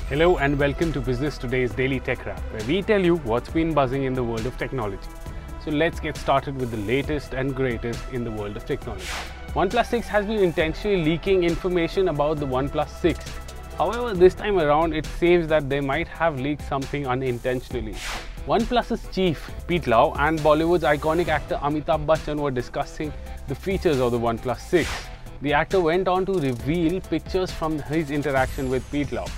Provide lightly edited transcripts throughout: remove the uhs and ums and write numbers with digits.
Hello and welcome to Business Today's Daily Tech Wrap, where we tell you what's been buzzing in the world of technology. So let's get started with the latest and greatest in the world of technology. OnePlus 6 has been intentionally leaking information about the OnePlus 6. However, this time around it seems that they might have leaked something unintentionally. OnePlus's chief, Pete Lau, and Bollywood's iconic actor Amitabh Bachchan were discussing the features of the OnePlus 6. The actor went on to reveal pictures from his interaction with Pete Lau.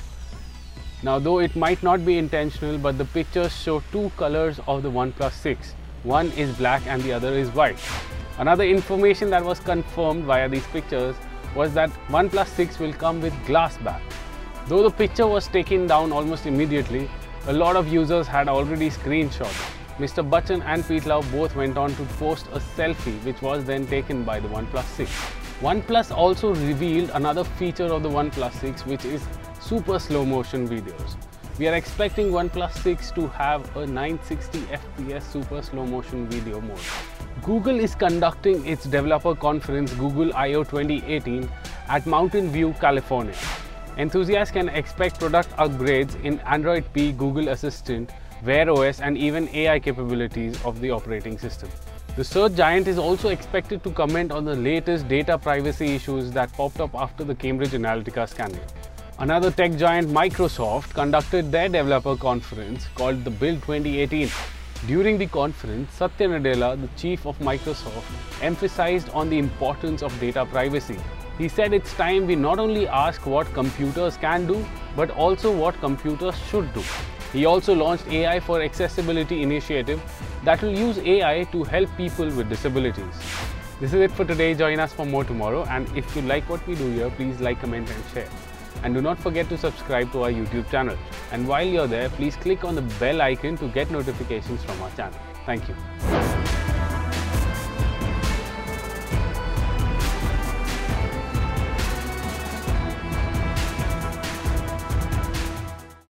Now, though it might not be intentional, but the pictures show two colors of the OnePlus 6. One is black and the other is white. Another information that was confirmed via these pictures was that OnePlus 6 will come with glass back. Though the picture was taken down almost immediately, a lot of users had already screenshot. Mr. Bachchan and Pete Lau both went on to post a selfie which was then taken by the OnePlus 6. OnePlus also revealed another feature of the OnePlus 6, which is super slow motion videos. We are expecting OnePlus 6 to have a 960 FPS super slow motion video mode. Google is conducting its developer conference Google I/O 2018 at Mountain View, California. Enthusiasts can expect product upgrades in Android P, Google Assistant, Wear OS, and even AI capabilities of the operating system. The search giant is also expected to comment on the latest data privacy issues that popped up after the Cambridge Analytica scandal. Another tech giant, Microsoft, conducted their developer conference called the Build 2018. During the conference, Satya Nadella, the chief of Microsoft, emphasized on the importance of data privacy. He said it's time we not only ask what computers can do, but also what computers should do. He also launched AI for Accessibility initiative that will use AI to help people with disabilities. This is it for today. Join us for more tomorrow, and if you like what we do here, please like, comment and share. And do not forget to subscribe to our YouTube channel. And while you're there, please click on the bell icon to get notifications from our channel. Thank you.